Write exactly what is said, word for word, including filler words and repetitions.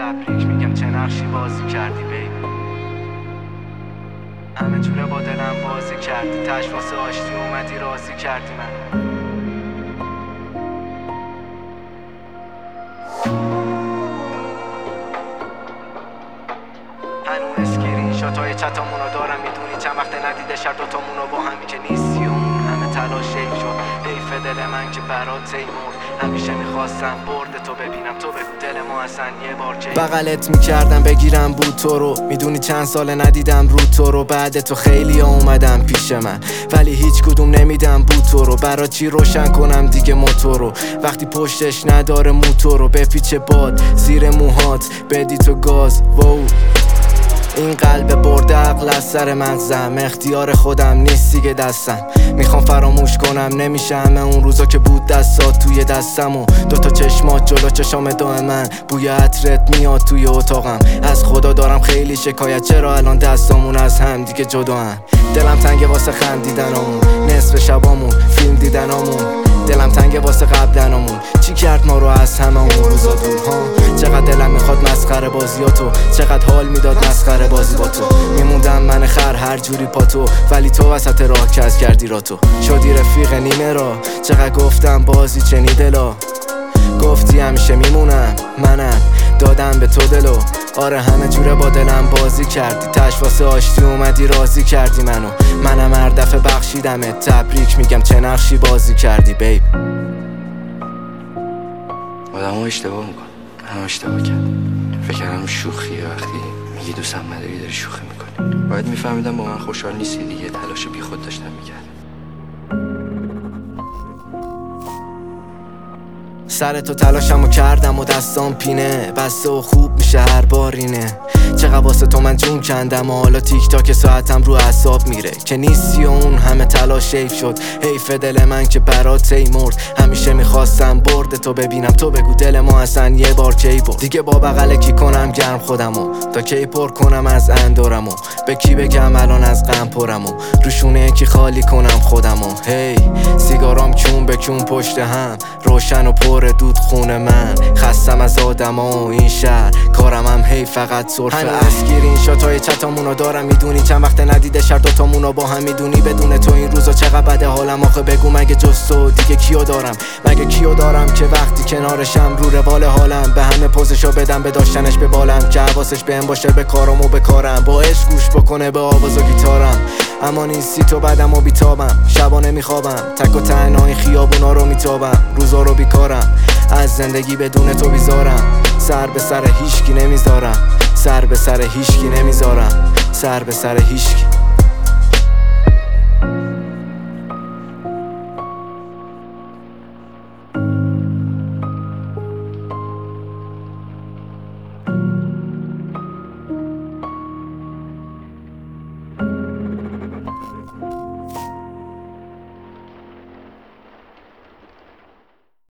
تبریک میگم چه نقشی بازی کردی بیبی. همه جوره با دلم بازی کردی، تش واسه آشتی اومدی راضی کردی من. هنو اسکرین شاتای چتامونو دارم، میدونی چند وقت ندیده شر دوتامونو با همی که نیستی و اون همه تلاش حیف شد. حیف دل من که برات مرد، همیشه میخواستم برد تو ببینم، تو بگو دل ما اصلا یه بار کی بغلت میکردم بگیرم بود تو رو. میدونی چند سال ندیدم رو تو رو، بعد تو خیلی ها اومدم پیش من ولی هیچ کدوم نمیدم بود تو رو. برا چی روشن کنم دیگه موتور رو وقتی پشتش نداره موتور رو. بپیچه باد زیر موهات بدی تو گاز وو. این قلب برده عقل از سر مغزم، اختیار خودم نیست دیگه دستم. میخوام فراموش کنم نمیشه همه اون روزا که بود دستات توی دستم و دوتا چشمات جلو چشام دائم من. بوی عطرت میاد توی اتاقم، از خدا دارم خیلی شکایت چرا الان دستامون از هم دیگه جدا هن. دلم تنگه واسه خندیدنامون، نصف شبامون فیلم دیدنامون. دلم تنگه واسه قبلنامون، چی کرد ما رو از همه اون روزا دور ها. چقدر دلم میخواد مسخره بازیاتو، چقدر حال میداد مسخره بازی با تو. میموندم من خر هر جوری پا تو، ولی تو وسط راه کز کردی را تو. شدی رفیق نیمه را، چقدر گفتم بازی چنی دلا. گفتی همیشه میمونم منم، دادم به تو دلو. آره همه جوره با دلم بازی کردی، تش واسه آشتی اومدی راضی کردی منو. منم هر دفعه بخشیدمت، تبریک میگم چه نقشی بازی کردی بیب. آدم ها اشتباه میکن، هم اشتباه کرد. فکر کردم شوخیه، وقتی میگی دوستم نداری داری شوخی میکنی. باید میفهمیدم با من خوشحال نیستی دیگه، تلاش بی خود داشتم میکردم. سر تو تلاشمو کردم و دستام پینه بسته و خوب میشه هر بارینه. چقدر واسه تو من جون کندم و حالا تیک تاک ساعتم رو اعصاب میره که نیستی و اون همه تلاش حیف شد. حیف دل من که برات مرد، همیشه میخواستم برد تو ببینم، تو بگو دل ما اصلا یه بار کی برد. دیگه با بغل کی کنم گرم خودمو، تا کی پر کنم از اندورمو. به کی بگم الان از غم پرمو، روشونه کی خالی کنم خودمو. هی سیگارام کون به کون پشت هم، روشن و پر دود خونه من. خستم از آدما و این شهر، کارم هم هی فقط سرفه. هنو اسکرین شاتای چتامونو دارم، میدونی چند وقت ندیده شر دوتامونو با هم. میدونی بدون تو این روزا چقدر بده حالم. آخه بگو مگه جز تو دیگه کیو دارم، مگه کیو دارم که وقتی کنارشم رو روال حالم. به همه پوزشو بدم به داشتنش به بالم، که حواسش بهم باشه به کارم و به کارم. با عشق گوش بکنه به آواز و گیتارم. اما نیستی تو بعدم و بیتابم، شبانه میخوابم تک و تنها این خیابونا رو میتابم. روزا رو بیکارم، از زندگی بدون تو بیزارم. سر به سر هیچکی نمیذارم، سر به سر هیچکی نمیذارم، سر به سر هیچکی.